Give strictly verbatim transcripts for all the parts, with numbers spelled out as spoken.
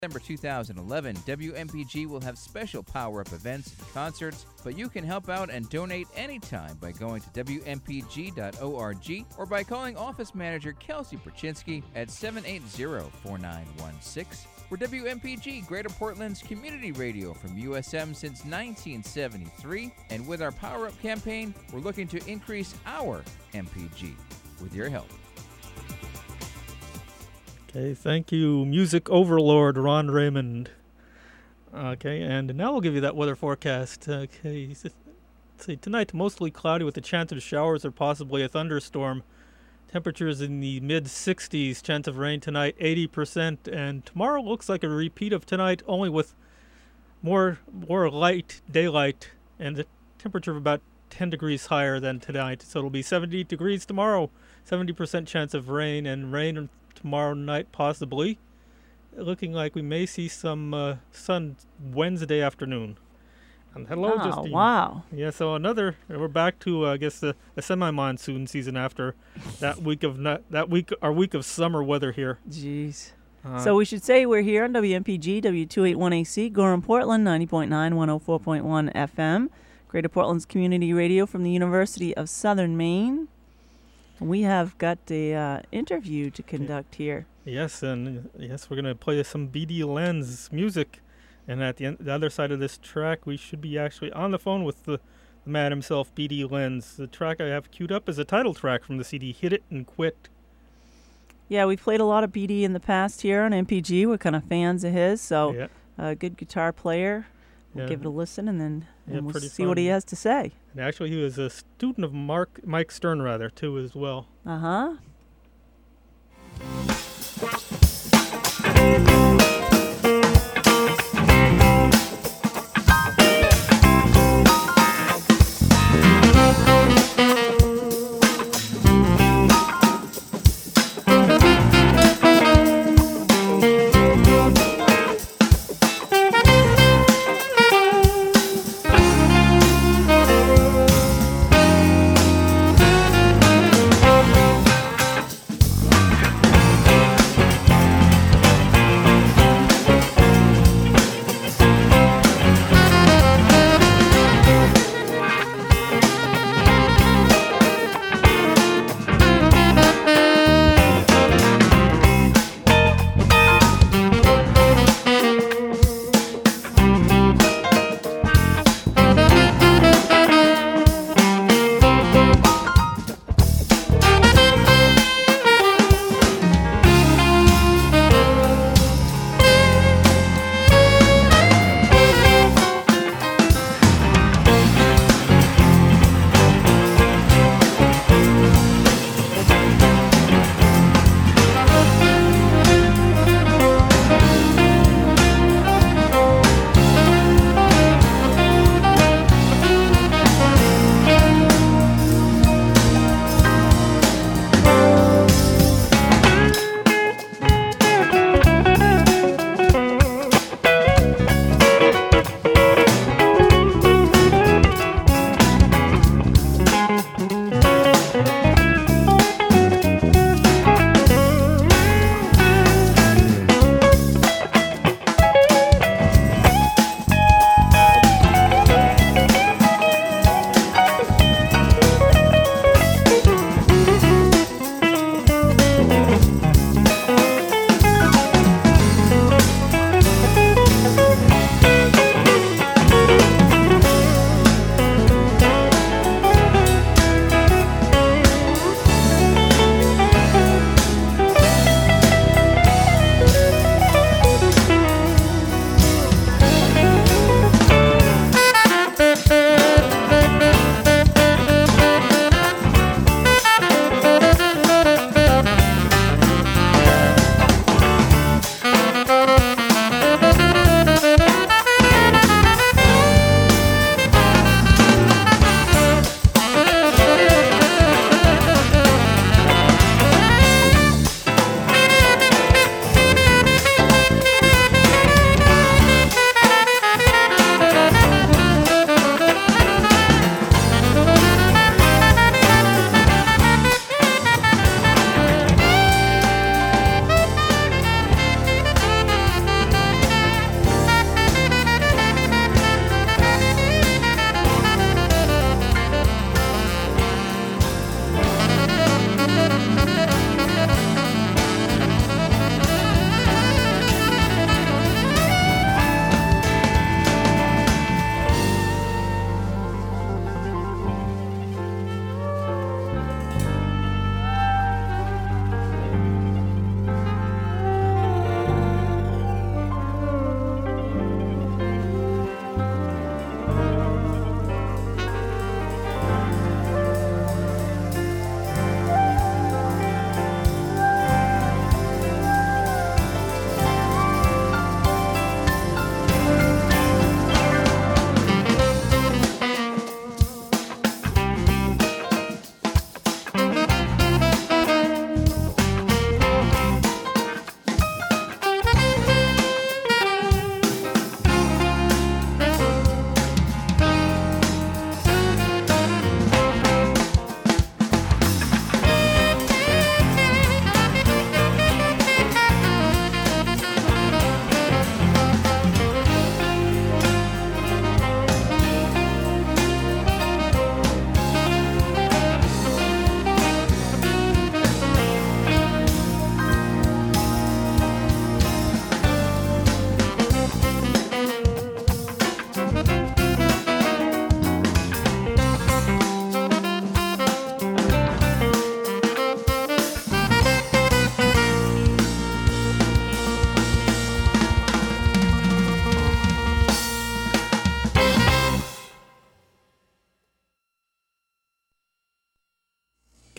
December two thousand eleven, W M P G will have special power-up events and concerts, but you can help out and donate anytime by going to W M P G dot org or by calling Office Manager Kelsey Perchinsky at seven eight zero, four nine one six. We're W M P G, Greater Portland's community radio from U S M since nineteen seventy-three, and with our Power Up campaign, we're looking to increase our M P G with your help. Okay, thank you, music overlord Ron Raymond. Okay, and now we'll give you that weather forecast. Okay, let's see, tonight mostly cloudy with a chance of showers or possibly a thunderstorm. Temperatures in the mid sixties, chance of rain tonight eighty percent, and tomorrow looks like a repeat of tonight, only with more more light daylight and the temperature of about ten degrees higher than tonight. So it'll be seventy degrees tomorrow, seventy percent chance of rain, and rain tomorrow night possibly. Looking like we may see some uh, sun Wednesday afternoon. And hello, oh, Justine. Wow. Yeah, so another, we're back to, uh, I guess, the, the semi-monsoon season after that week of, not, that week, our week of summer weather here. Jeez. Uh, so we should say we're here on W M P G, W two eighty-one A C, Gorham, Portland, ninety point nine, one oh four point one F M. Greater Portland's community radio from the University of Southern Maine. We have got a uh, interview to conduct here. Yes, and yes, we're going to play some B D Lenz music. And at the, end, the other side of this track, we should be actually on the phone with the, the man himself, B D Lenz. The track I have queued up is a title track from the C D Hit It and Quit. Yeah, we've played a lot of B D in the past here on M P G. We're kind of fans of his, so yeah. a uh, good guitar player. We'll yeah. give it a listen, and then yeah, and we'll see fun. what he has to say. And actually, he was a student of Mark Mike Stern, rather, too, as well. Uh-huh.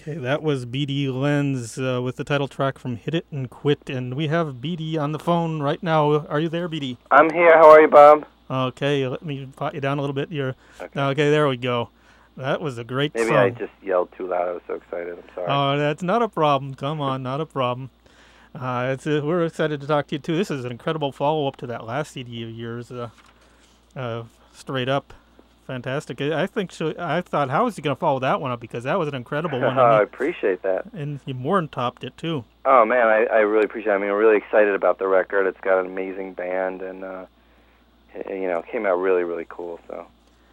Okay, that was B D Lenz uh, with the title track from Hit It and Quit. And we have B D on the phone right now. Are you there, B D? I'm here. How are you, Bob? Okay, let me pot you down a little bit here. Okay, okay there we go. That was a great Maybe song. I just yelled too loud. I was so excited. I'm sorry. Oh, that's not a problem. Come on, not a problem. Uh, it's uh, we're excited to talk to you, too. This is an incredible follow-up to that last C D of yours. Uh, uh, straight up. Fantastic. I think she, I thought, how is he going to follow that one up? Because that was an incredible one. Oh, I And, appreciate that. you, and you more than topped it, too. Oh, man, I, I really appreciate it. I mean, I'm really excited about the record. It's got an amazing band, and, uh, it, you know, it came out really, really cool, so.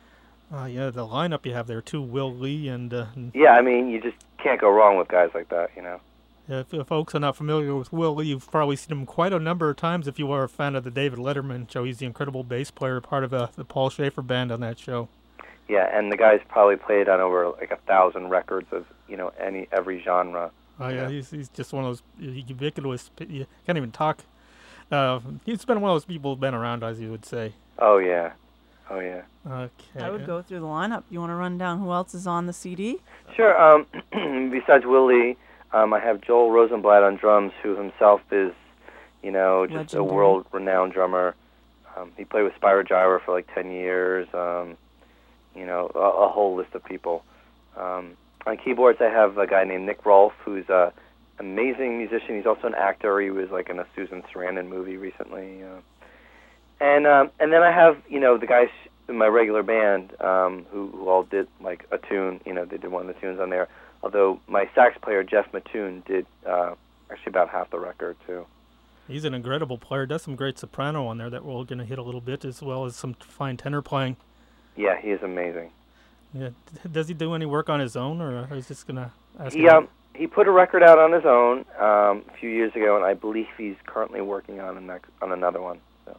Uh, yeah, the lineup you have there, too, Will Lee and... Uh, Yeah, I mean, you just can't go wrong with guys like that, you know. if, if folks are not familiar with Will Lee, you've probably seen him quite a number of times if you are a fan of the David Letterman show. He's the incredible bass player, part of uh, the Paul Schaefer band on that show. Yeah, and the guy's probably played on over, like, a thousand records of, you know, any every genre. Oh, yeah, Yeah. he's, he's just one of those ubiquitous... You can't even talk. Uh, he's been one of those people who've been around, as you would say. Oh, yeah. Oh, yeah. Okay. I would go through the lineup. You want to run down who else is on the C D? Sure. Um, besides Willie, um, I have Joel Rosenblatt on drums, who himself is, you know, just Legendary. a world-renowned drummer. Um, he played with Spyro Gyra for like ten years. Um, you know, a, a whole list of people. Um, on keyboards, I have a guy named Nick Rolfe, who's a amazing musician. He's also an actor. He was like in a Susan Sarandon movie recently. Uh, and um, and then I have, you know, the guys in my regular band um, who, who all did like a tune. You know, they did one of the tunes on there. Although my sax player Jeff Mattoon did uh, actually about half the record too. He's an incredible player. Does some great soprano on there that we're going to hit a little bit, as well as some fine tenor playing. Yeah, he is amazing. Yeah. Does he do any work on his own, or is just going to ask He him? um he put a record out on his own um, a few years ago, and I believe he's currently working on a next on another one. So.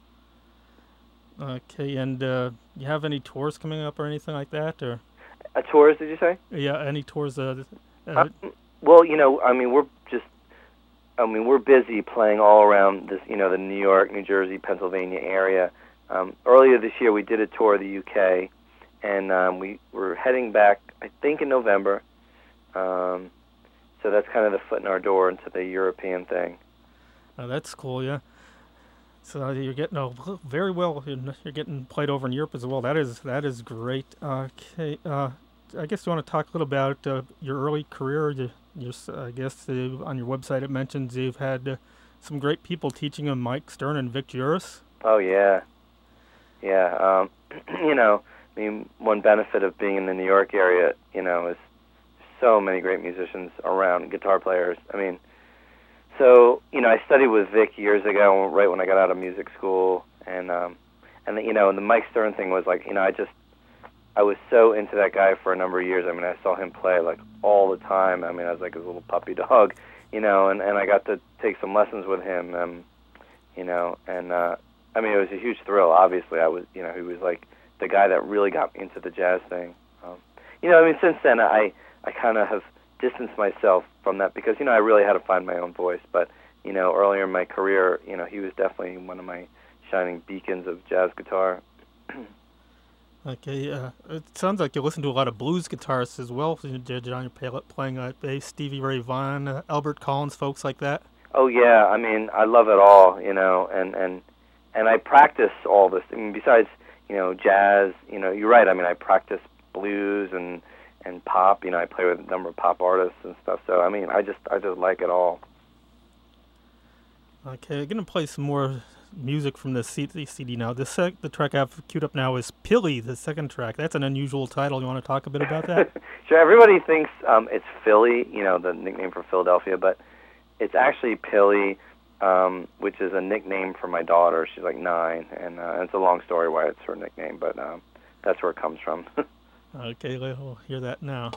Okay, and uh, you have any tours coming up or anything like that, or Uh, tours, did you say? yeah, any tours? Uh, uh, Uh, well, you know, I mean, we're just, I mean, we're busy playing all around this, you know, the New York, New Jersey, Pennsylvania area. Um, earlier this year, we did a tour of the U K, and um, we were heading back, I think, in November. Um, so that's kind of the foot in our door into the European thing. oh, that's cool, yeah. So you're getting oh, very well. You're getting played over in Europe as well. That is that is great. Okay, uh, I guess you want to talk a little about uh, your early career. You, you, I guess uh, on your website it mentions you've had uh, some great people teaching you, Mike Stern and Vic Juris. Oh, yeah. Yeah, um, you know, I mean, one benefit of being in the New York area, you know, is so many great musicians around, guitar players. I mean, so, you know, I studied with Vic years ago, right when I got out of music school, and, um, and the, you know, and the Mike Stern thing was like, you know, I just, I was so into that guy for a number of years. I mean, I saw him play, like, all the time. I mean, I was like his little puppy dog, you know, and, and I got to take some lessons with him, um, you know, and, uh, I mean, it was a huge thrill, obviously. I was, you know, he was, like, the guy that really got me into the jazz thing. Um, you know, I mean, since then, I, I kind of have distanced myself from that because, you know, I really had to find my own voice. But, you know, earlier in my career, you know, he was definitely one of my shining beacons of jazz guitar. Okay, uh, it sounds like you listen to a lot of blues guitarists as well. John, you're playing uh, bass, Stevie Ray Vaughan, uh, Albert Collins, folks like that. Oh, yeah. I mean, I love it all, you know, and, and, and I practice all this. I mean, besides, you know, jazz, you know, you're right. I mean, I practice blues and, and pop. You know, I play with a number of pop artists and stuff. So, I mean, I just I just like it all. Okay, I'm going to play some more music from the C D now. The, sec- the track I have queued up now is Pilly, the second track. That's an unusual title. You want to talk a bit about that? Sure. Everybody thinks um, it's Philly, you know, the nickname for Philadelphia, but it's actually Pilly, um, which is a nickname for my daughter. She's like nine, and uh, it's a long story why it's her nickname, but um, that's where it comes from. Okay, we'll hear that now.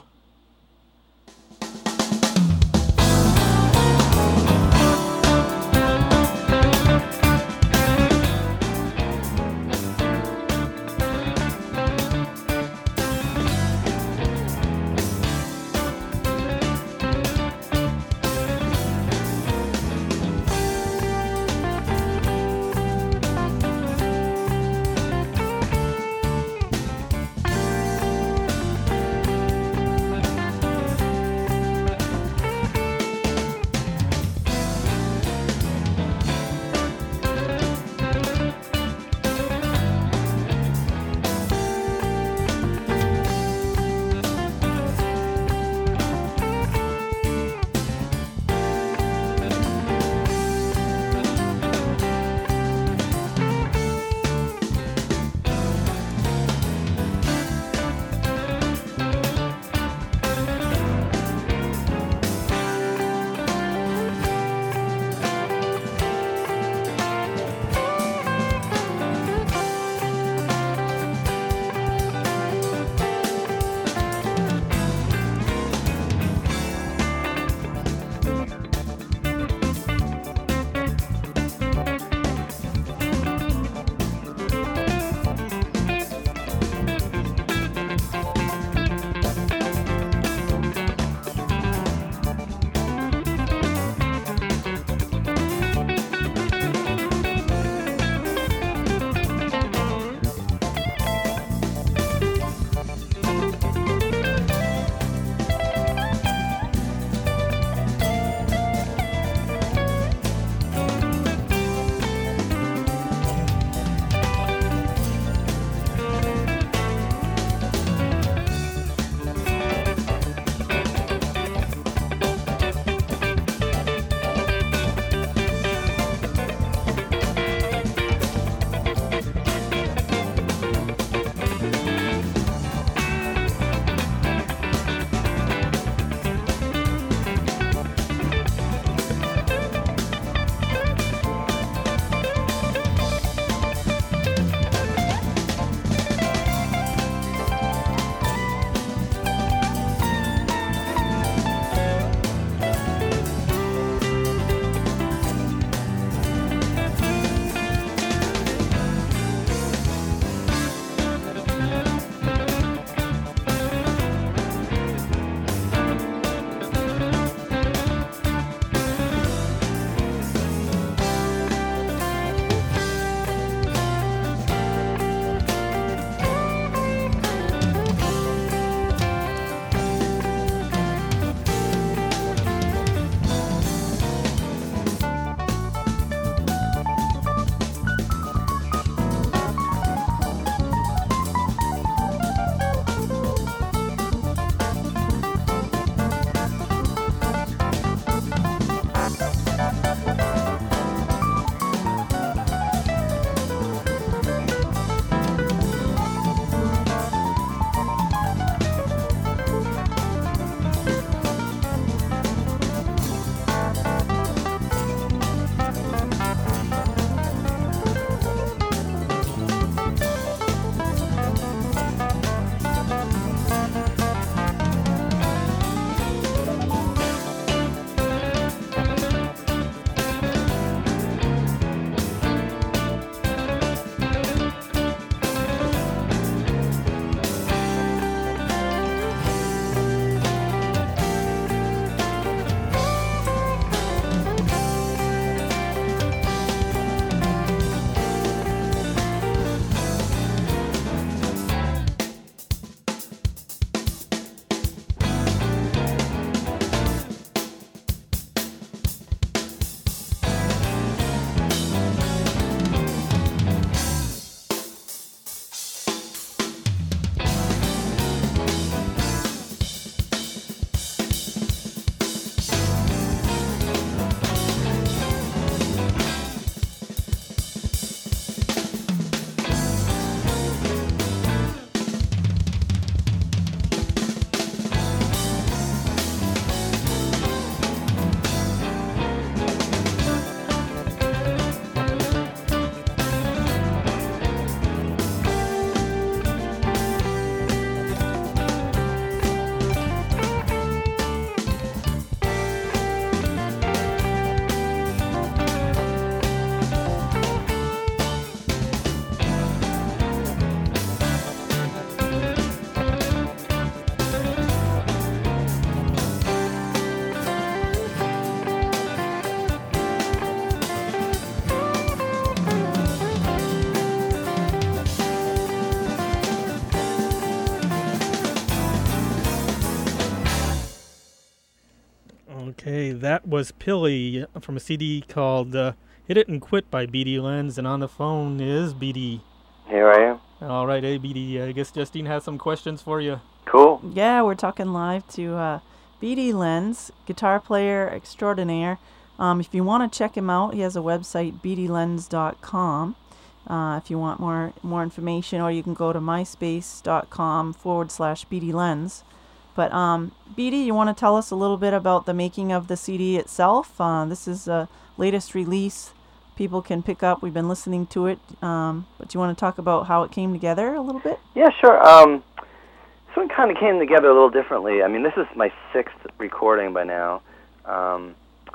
Okay, that was Pilly from a C D called uh, Hit It and Quit by B D Lenz, and on the phone is B D. Here I am. All right, hey, B D, I guess Justine has some questions for you. Cool. Yeah, we're talking live to uh, B D Lenz, guitar player extraordinaire. Um, if you want to check him out, he has a website, b d lenz dot com. Uh, if you want more more information, or you can go to myspace.com forward slash bdlenz. But um, B D, you want to tell us a little bit about the making of the C D itself? Uh, this is the latest release people can pick up. We've been listening to it. Um, but do you want to talk about how it came together a little bit? Yeah, sure. Um, this one kind of came together a little differently. I mean, this is my sixth recording by now. Um,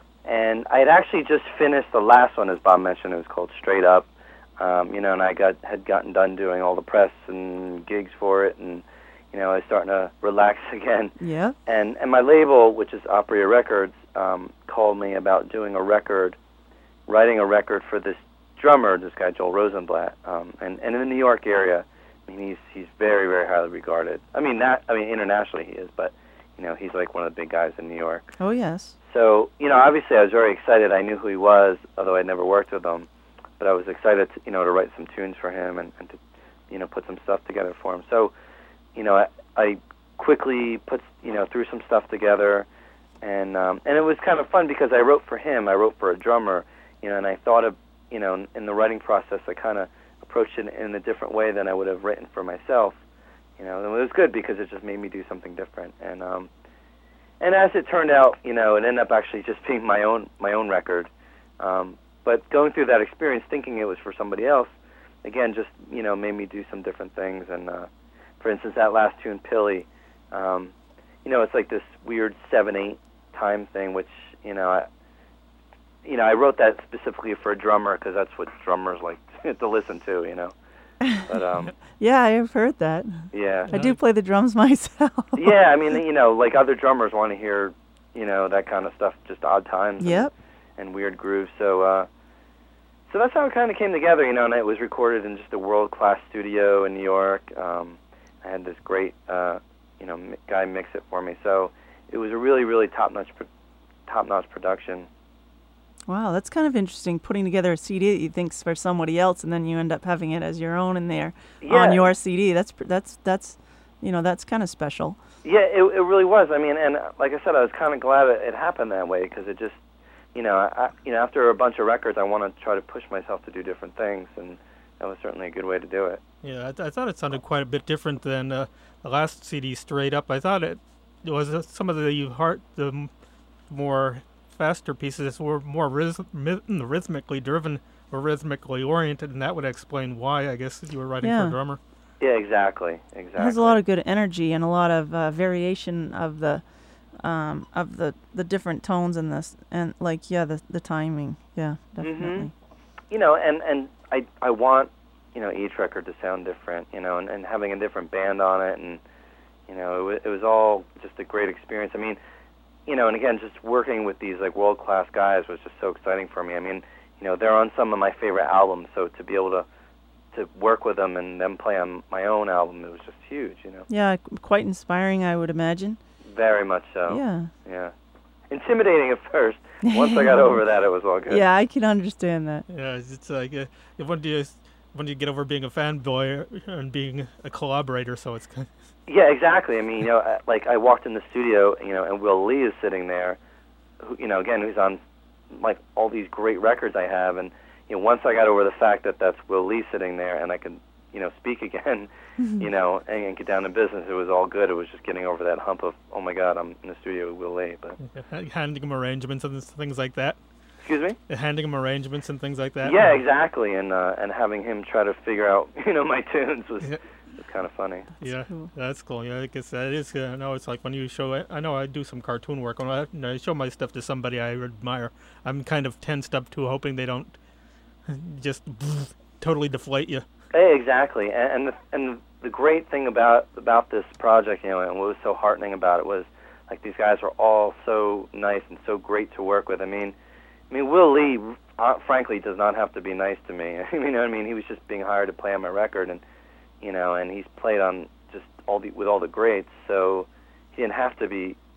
and I had actually just finished the last one, as Bob mentioned. It was called Straight Up. Um, you know, and I got had gotten done doing all the press and gigs for it, and you know, I was starting to relax again. Yeah. And and my label, which is Opria Records, um, called me about doing a record, writing a record for this drummer, this guy Joel Rosenblatt, um, and and in the New York area. I mean, he's he's very very highly regarded. I mean, not I mean internationally he is, but you know, he's like one of the big guys in New York. Oh yes. So you know, obviously I was very excited. I knew who he was, although I'd never worked with him. But I was excited to, you know, to write some tunes for him and, and to, you know, put some stuff together for him. So, you know, I, I quickly put, you know, threw some stuff together, and um, and it was kind of fun because I wrote for him. I wrote for a drummer, you know, and I thought of, you know, in, in the writing process, I kind of approached it in a different way than I would have written for myself, you know. And it was good because it just made me do something different. And um, and as it turned out, you know, it ended up actually just being my own my own record. Um, But going through that experience, thinking it was for somebody else, again, just, you know, made me do some different things. And, uh, for instance, that last tune, Pilly, um, you know, it's like this weird seven eight time thing, which, you know, I, you know, I wrote that specifically for a drummer because that's what drummers like to listen to, you know. But um, yeah, I've heard that. Yeah. I do play the drums myself. Yeah, I mean, you know, like other drummers want to hear, you know, that kind of stuff, just odd times. Yep. And, and weird grooves. So, uh, so that's how it kind of came together, you know. And it was recorded in just a world-class studio in New York. Um, I had this great, uh, you know, m- guy mix it for me. So it was a really, really top-notch, pro- top-notch production. Wow, that's kind of interesting. Putting together a C D that you think's for somebody else, and then you end up having it as your own in there Yeah. on your C D. That's pr- that's that's, you know, that's kind of special. Yeah, it, it really was. I mean, and uh, like I said, I was kind of glad it, it happened that way because it just, you know, I, you know, after a bunch of records, I want to try to push myself to do different things, and that was certainly a good way to do it. Yeah, I, th- I thought it sounded quite a bit different than uh, the last C D, Straight Up. I thought it, it was uh, some of the heart, the m- more faster pieces were more rhyth- mi- rhythmically driven or rhythmically oriented, and that would explain why, I guess, you were writing Yeah. for a drummer. Yeah, exactly, exactly. It has a lot of good energy and a lot of uh, variation of the um, of the, the different tones and this and like yeah the the timing. Yeah, definitely. Mm-hmm. You know, and, and I I want, you know, each record to sound different, you know, and, and having a different band on it, and you know, it, w- it was all just a great experience. I mean, you know, and again, just working with these like world class guys was just so exciting for me. I mean, you know, they're on some of my favorite albums, so to be able to to work with them and them play on my own album, it was just huge, you know. Yeah, qu- quite inspiring, I would imagine. Very much so. Yeah. Yeah. Intimidating at first. Once I got over that, it was all good. Yeah, I can understand that. Yeah, it's it's like uh, when do you when do you get over being a fanboy and being a collaborator? So it's kind of Yeah, exactly. I mean, you know, uh, like I walked in the studio, you know, and Will Lee is sitting there, who, you know, again, who's on like all these great records I have, and you know, once I got over the fact that that's Will Lee sitting there, and I could, you know, speak again, you know, and, and get down to business, it was all good. It was just getting over that hump of, oh my God, I'm in the studio with Will Lee. But handing him arrangements and things like that. excuse me. Handing him arrangements and things like that. Yeah, exactly, and uh, and having him try to figure out, you know, my tunes was Yeah. was kind of funny. Yeah, cool. that's cool. Yeah, I guess that is. Uh, I know it's like when you show it. I know I do some cartoon work. When I, you know, I show my stuff to somebody I admire, I'm kind of tensed up to hoping they don't just totally deflate you. Hey, exactly, and and the, and the great thing about about this project, you know, and what was so heartening about it was, like, these guys were all so nice and so great to work with. I mean, I mean, Will Lee, uh, frankly, does not have to be nice to me. You know what I mean? He was just being hired to play on my record, and you know, and he's played on just all the with all the greats, so he didn't have to be,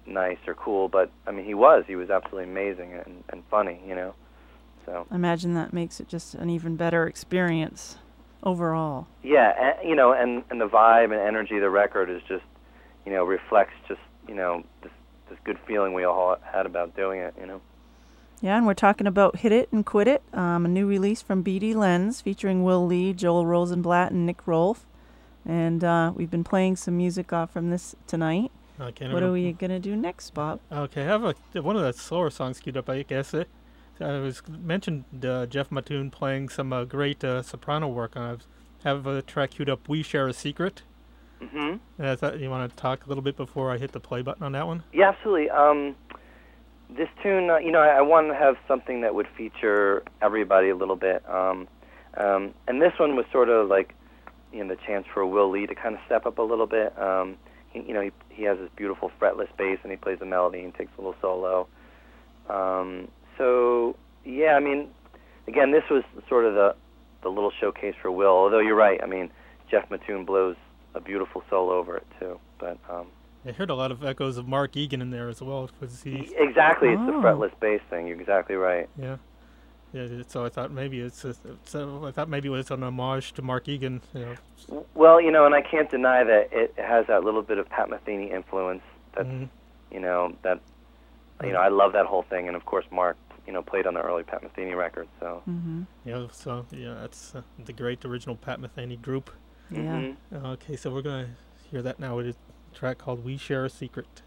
nice or cool, but I mean, he was. He was absolutely amazing and, and funny, you know. So I imagine that makes it just an even better experience overall. Yeah, and, you know, and, and the vibe and energy of the record is just, you know, reflects just, you know, this this good feeling we all had about doing it, you know. Yeah, and we're talking about Hit It and Quit It, um, a new release from Beatty Lens featuring Will Lee, Joel Rosenblatt, and Nick Rolfe. And uh, we've been playing some music off from this tonight. Okay, What are we going to do next, Bob? Okay, I have a, one of the slower songs queued up, I guess. It, I was mentioned uh, Jeff Mattoon playing some uh, great uh, soprano work. I have a track queued up, We Share a Secret. Mm-hmm. And I thought you want to talk a little bit before I hit the play button on that one? Yeah, absolutely. Um, this tune, uh, you know, I, I wanted to have something that would feature everybody a little bit. Um, um, and this one was sort of like, you know, the chance for Will Lee to kind of step up a little bit. Um, he, you know, he, he has this beautiful fretless bass, and he plays a melody and takes a little solo. Um, so, yeah, I mean, again, this was sort of the, the little showcase for Will, although you're right. I mean, Jeff Mattoon blows a beautiful solo over it, too. But um, I heard a lot of echoes of Mark Egan in there as well. Was he? Exactly, it's the Oh. fretless bass thing. You're exactly right. Yeah. Yeah, so I thought maybe it's, a, so I thought maybe it was an homage to Mark Egan. You know. Well, you know, and I can't deny that it has that little bit of Pat Metheny influence. That's, Mhm. you know, that, you know, I love that whole thing. And of course, Mark, you know, played on the early Pat Metheny records. So. Mm-hmm. Yeah, so yeah, that's uh, the great original Pat Metheny group. Yeah. Mhm. Okay, so we're gonna hear that now. It is a track called "We Share a Secret."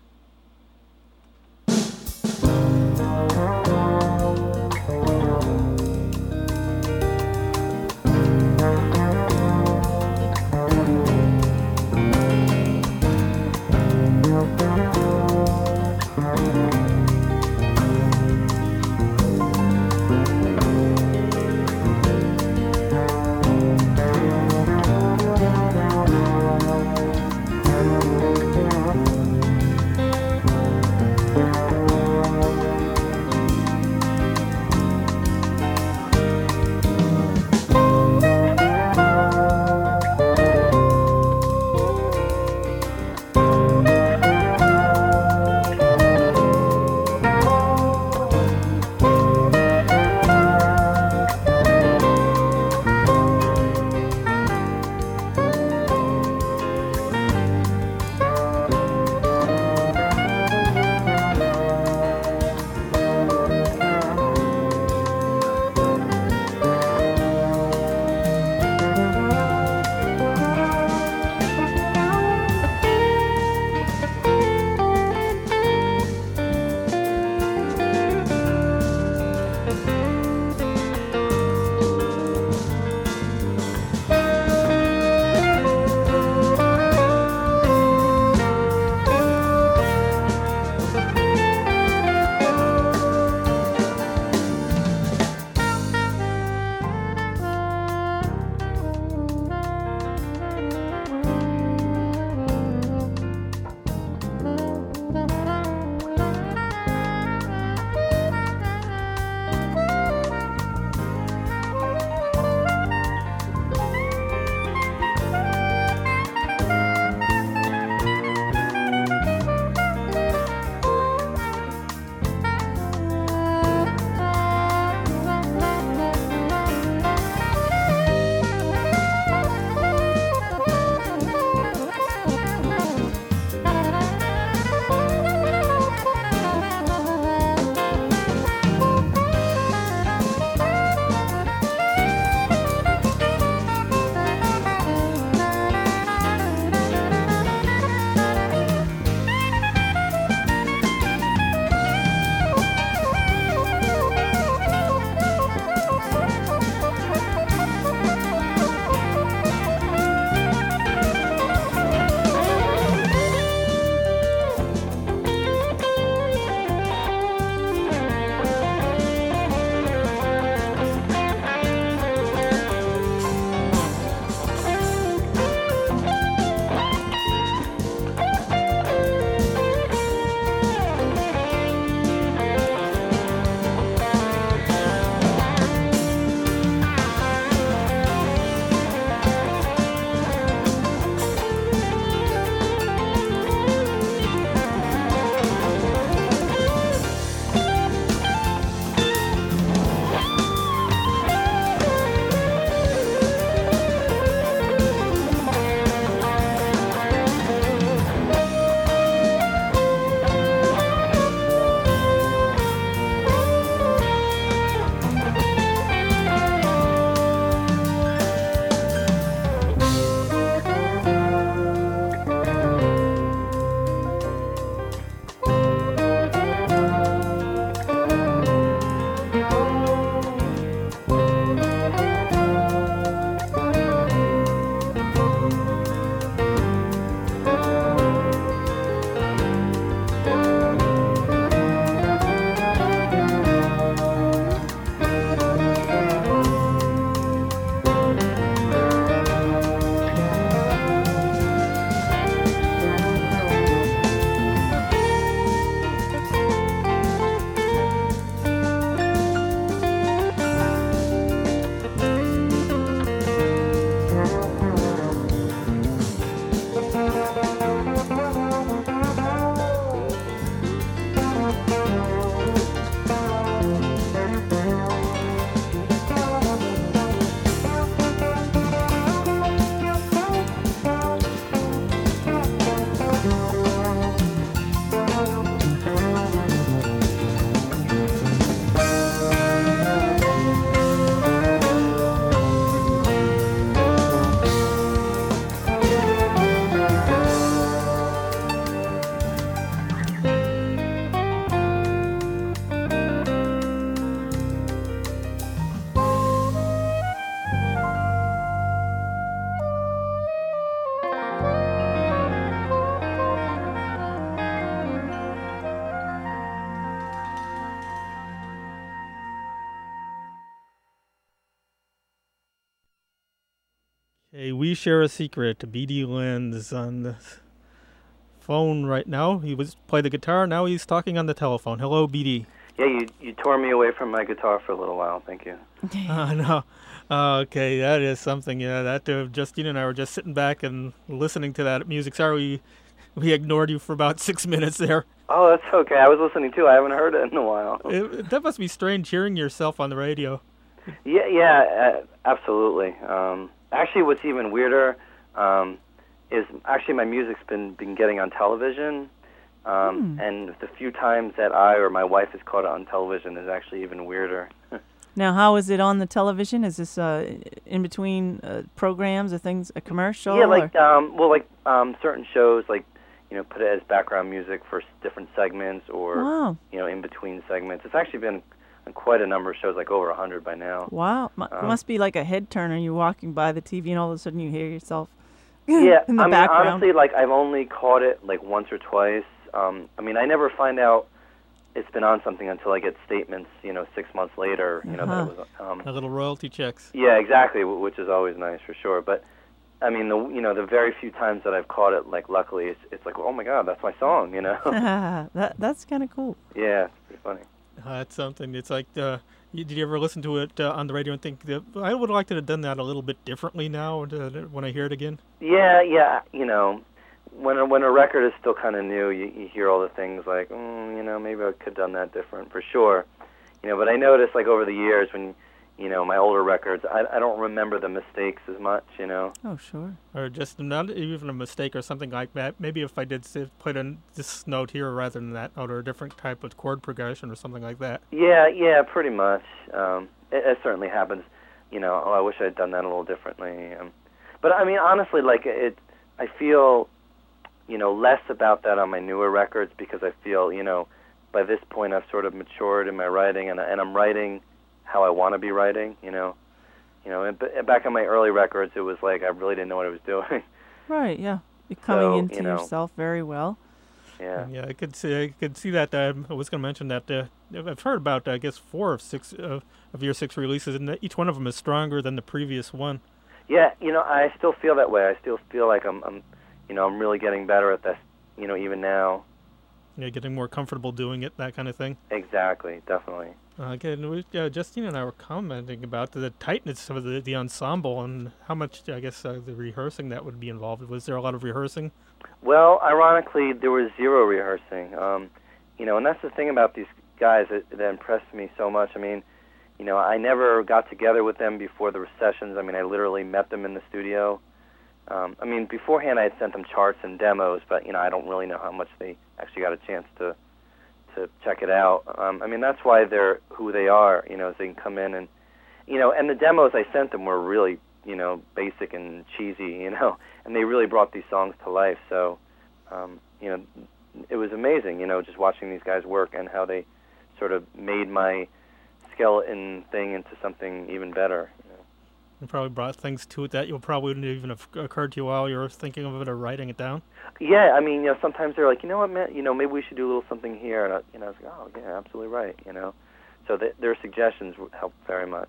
Hey, we share a secret. B D Lenz on the phone right now. He was play the guitar. Now he's talking on the telephone. Hello, B D. Yeah, you you tore me away from my guitar for a little while. Thank you. Uh, no. Uh, okay, that is something. Yeah, that uh, Justine and I were just sitting back and listening to that music. Sorry, we, we ignored you for about six minutes there. Oh, that's okay. I was listening too. I haven't heard it in a while. It, that must be strange hearing yourself on the radio. Yeah, yeah, uh, absolutely. Um, actually, what's even weirder um, is actually my music's been been getting on television, um, mm. and the few times that I or my wife has caught it on television is actually even weirder. Now, how is it on the television? Is this uh, in between uh, programs or things, a commercial? Yeah, like um, well, like um, certain shows, like you know, put it as background music for different segments, or wow. you know, in between segments. It's actually been on quite a number of shows, like over a hundred by now. Wow, M- um, it must be like a head turner. You're walking by the T V, and all of a sudden you hear yourself. Yeah, in the I mean, background. honestly, like I've only caught it like once or twice. Um, I mean, I never find out it's been on something until I get statements, you know, six months later, you know, uh-huh. that it was. Um, a little royalty checks. Yeah, exactly, which is always nice for sure. But I mean, the you know, the very few times that I've caught it, like luckily, it's it's like, oh my God, that's my song, you know. that that's kind of cool. Yeah, it's pretty funny. Uh, that's something. It's like, uh, you, did you ever listen to it uh, on the radio and think that I would like to have done that a little bit differently now uh, when I hear it again? Yeah, yeah, you know. When a, when a record is still kind of new, you, you hear all the things like, mm, you know, maybe I could have done that different for sure, you know. But I noticed like over the years when, you know, my older records, I I don't remember the mistakes as much, you know. Oh sure. Or just not even a mistake or something like that. Maybe if I did say, put in this note here rather than that note, or a different type of chord progression or something like that. Yeah, yeah, pretty much. Um, it, it certainly happens. You know, oh, I wish I'd done that a little differently. Um, but I mean, honestly, like it, I feel. You know, less about that on my newer records because I feel, you know, by this point I've sort of matured in my writing, and and I'm writing how I want to be writing. You know, you know, and, and back on my early records, it was like I really didn't know what I was doing. Right. Yeah. You're coming so, into you know, yourself very well. Yeah. Yeah, I could see. I could see that. Uh, I was going to mention that. Uh, I've heard about, I guess, four of six uh, of your six releases, and each one of them is stronger than the previous one. Yeah. You know, I still feel that way. I still feel like I'm. I'm You know, I'm really getting better at this, you know, even now. Yeah, getting more comfortable doing it, that kind of thing. Exactly, definitely. Uh, again, we, uh, Justine and I were commenting about the tightness of the, the ensemble and how much, I guess, uh, the rehearsing that would be involved. Was there a lot of rehearsing? Well, ironically, there was zero rehearsing. Um, you know, and that's the thing about these guys that, that impressed me so much. I mean, you know, I never got together with them before the sessions. I mean, I literally met them in the studio. Um, I mean, beforehand I had sent them charts and demos, but, you know, I don't really know how much they actually got a chance to to check it out. Um, I mean, that's why they're who they are, you know, is they can come in and, you know, and the demos I sent them were really, you know, basic and cheesy, you know, and they really brought these songs to life. So, um, you know, it was amazing, you know, just watching these guys work and how they sort of made my skeleton thing into something even better. You probably brought things to it that you probably wouldn't even have occurred to you while you were thinking of it or writing it down. Yeah, I mean, you know, sometimes they're like, you know what, man, you know, maybe we should do a little something here, and I, you know, I was like, oh, yeah, absolutely right, you know. So th- their suggestions helped very much.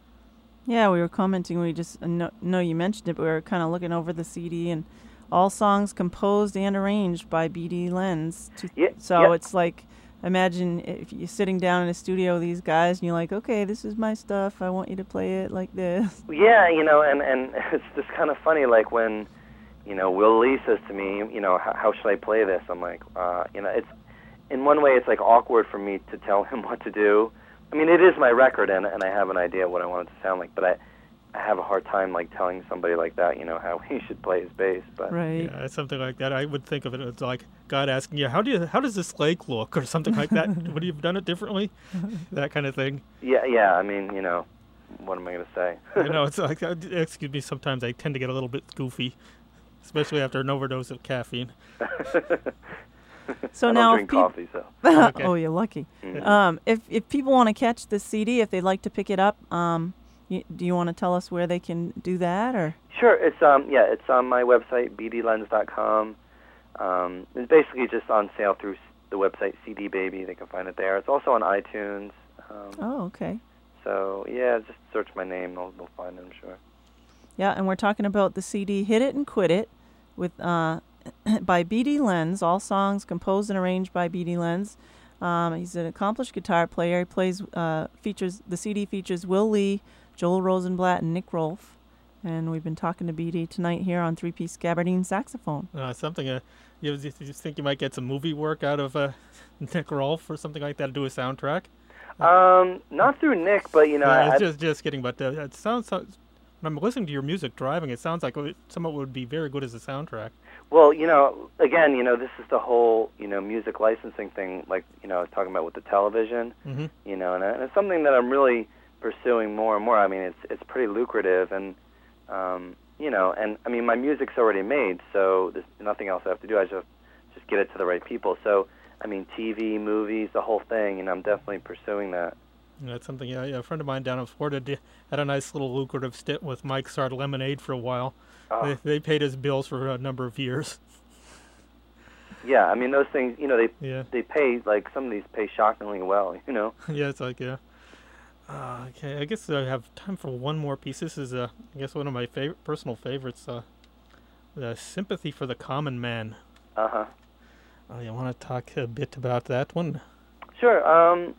Yeah, we were commenting. We just uh, know, know you mentioned it, but we were kind of looking over the C D, and all songs composed and arranged by B D Lenz. To, yeah. So yeah. it's like, imagine if you're sitting down in a studio with these guys, and you're like, okay, this is my stuff. I want you to play it like this. Yeah, you know, and, and it's just kind of funny, like when, you know, Will Lee says to me, you know, how, how should I play this? I'm like, uh, you know, it's, in one way it's like awkward for me to tell him what to do. I mean, it is my record, and and I have an idea of what I want it to sound like, but I, I have a hard time, like, telling somebody like that, you know, how he should play his bass. But right. Yeah, something like that. I would think of it as like God asking you, how do you, how does this lake look, or something like that? Would you have done it differently? That kind of thing. Yeah, yeah. I mean, you know, what am I going to say? I know, it's like, excuse me, sometimes I tend to get a little bit goofy, especially after an overdose of caffeine. So I now, don't drink peop- coffee, so. Okay. Oh, you're lucky. Mm-hmm. Um, if if people want to catch the C D, if they'd like to pick it up, um, y- do you want to tell us where they can do that, or? Sure. It's um yeah, it's on my website b d lenz dot com. Um, it's basically just on sale through s- the website C D Baby. They can find it there. It's also on iTunes. Um, Oh, okay. So yeah, just search my name. They'll, they'll find it, I'm sure. Yeah, and we're talking about the C D Hit It and Quit It with uh, by B D Lenz. All songs composed and arranged by B D Lenz. Um, he's an accomplished guitar player. He plays uh, features the C D features Will Lee, Joel Rosenblatt, and Nick Rolfe. And we've been talking to B D tonight here on three-piece Gabardine saxophone. Uh, something uh, you, you think you might get some movie work out of uh, Nick Rolfe or something like that to do a soundtrack? Um, not through Nick, but you know, yeah, I, it's just just kidding. But uh, it sounds. So, when I'm listening to your music driving, it sounds like it, some of it would be very good as a soundtrack. Well, you know, again, you know, this is the whole, you know, music licensing thing, like, you know, I was talking about with the television, mm-hmm. you know, and, and it's something that I'm really pursuing more and more. I mean, it's it's pretty lucrative, and, um, you know, and, I mean, my music's already made, so there's nothing else I have to do. I just just get it to the right people. So, I mean, T V, movies, the whole thing, and I'm definitely pursuing that. Yeah, that's something. Yeah, yeah, a friend of mine down in Florida did, had a nice little lucrative stint with Mike Sard Lemonade for a while. Oh. They, they paid his bills for a number of years. Yeah, I mean, those things, you know, they yeah. they pay, like, some of these pay shockingly well, you know? Yeah, it's like, yeah. Uh, okay, I guess I have time for one more piece. This is, uh, I guess, one of my favorite, personal favorites, uh, the Sympathy for the Common Man. Uh-huh. Oh, you want to talk a bit about that one? Sure. Um,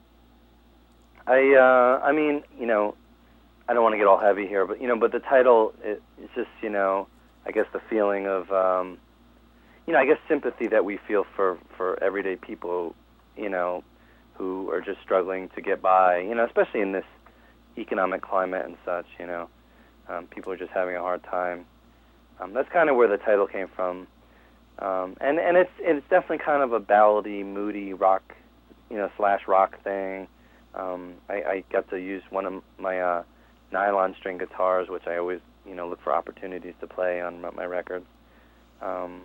I, uh, I mean, you know, I don't want to get all heavy here, but, you know, but the title, it, it's just, you know, I guess the feeling of, um, you know, I guess sympathy that we feel for, for everyday people, you know, who are just struggling to get by, you know, especially in this economic climate and such, you know. Um, people are just having a hard time. Um, that's kind of where the title came from. Um, and, and it's it's definitely kind of a ballady, moody rock, you know, slash rock thing. Um, I, I got to use one of my uh, nylon string guitars, which I always, you know, look for opportunities to play on my records. Um,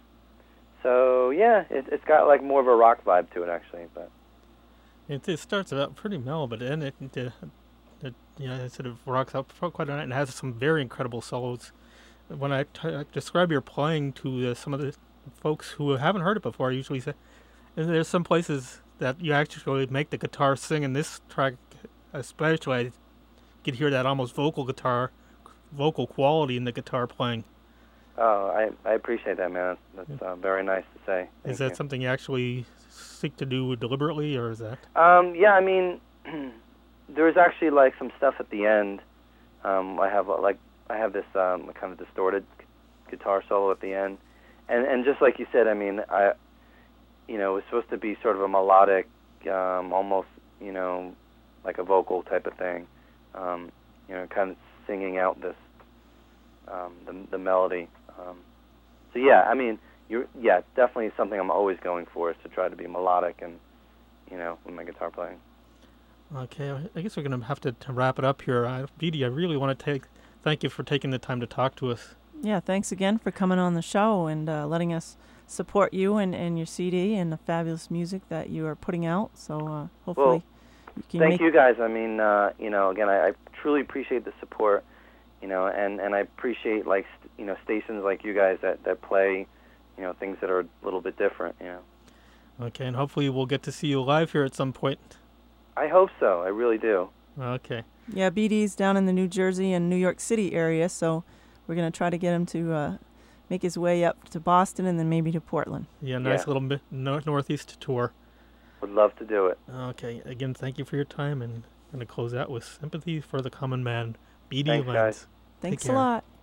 so yeah, it, it's got like more of a rock vibe to it, actually. But it, it starts out pretty mellow, but then it, it, it you know, it sort of rocks out for quite a night and has some very incredible solos. When I, t- I describe your playing to uh, some of the folks who haven't heard it before, I usually say, and there's some places that you actually make the guitar sing. In this track, especially, I could hear that almost vocal guitar, vocal quality in the guitar playing. Oh, I I appreciate that, man. That's, that's uh, very nice to say. Thank is that you. something you actually seek to do deliberately, or is that? Um, yeah, I mean, there's actually like some stuff at the end. Um, I have uh, like I have this um, kind of distorted g- guitar solo at the end, and and just like you said, I mean, I, you know, it was supposed to be sort of a melodic, um, almost, you know, like a vocal type of thing, um, you know, kind of singing out this um, the the melody. Um, so yeah, I mean, you're yeah, definitely something I'm always going for is to try to be melodic and, you know, with my guitar playing. Okay, I guess we're going to have to, to wrap it up here. Uh, Didi, I really want to take thank you for taking the time to talk to us. Yeah, thanks again for coming on the show and uh, letting us support you and, and your C D and the fabulous music that you are putting out. So uh, hopefully well, you can thank make you guys. I mean, uh, you know, again, I, I truly appreciate the support, you know, and, and I appreciate, like, st- you know, stations like you guys that, that play, you know, things that are a little bit different, you know. Okay, and hopefully we'll get to see you live here at some point. I hope so. I really do. Okay. Yeah, B D's down in the New Jersey and New York City area, so we're going to try to get him to uh, make his way up to Boston and then maybe to Portland. Yeah, nice Yeah. little mi- no- northeast tour. Would love to do it. Okay, again, thank you for your time, and I'm going to close out with Sympathy for the Common Man, B D Thanks, Lenz. guys. Thanks a care. lot.